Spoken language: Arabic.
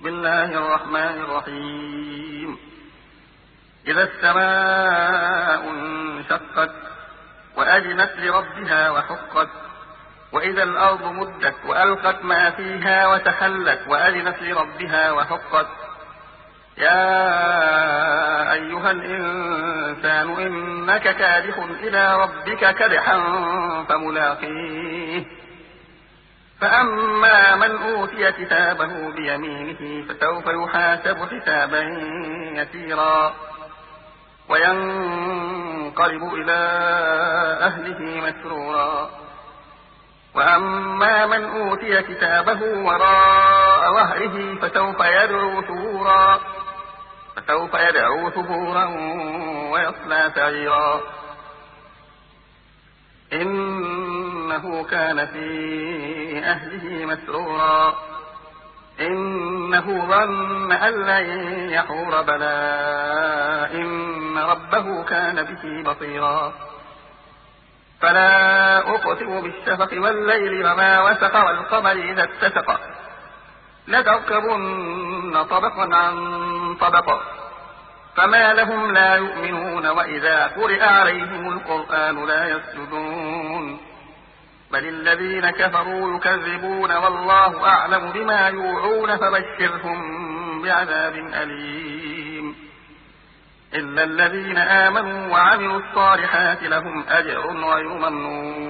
بسم الله الرحمن الرحيم. إذا السماء انشقت وأذنت لربها وحقت وإذا الأرض مدت وألقت ما فيها وتخلت وأذنت لربها وحقت يا أيها الإنسان إنك كادح إلى ربك كدحا فملاقيه فأما من أوتي كتابه بيمينه فسوف يحاسب حسابا يسيرا وينقلب إلى أهله مسرورا وأما من أوتي كتابه وراء ظهره فسوف يدعو ثبورا ويصلى سعيرا إنه كان في أهله مسرورا إنه ظن أن لن يحور بلى إن ربه كان به بصيرا فلا أقسم بالشفق والليل وما وسق والقمر إذا اتسق لتركبن طبقا عن طبق فما لهم لا يؤمنون وإذا قرئ عليهم القرآن لا يسجدون بل الذين كفروا يكذبون والله أعلم بما يوعون فبشرهم بعذاب أليم إلا الذين آمنوا وعملوا الصالحات لهم أجر غير ممنون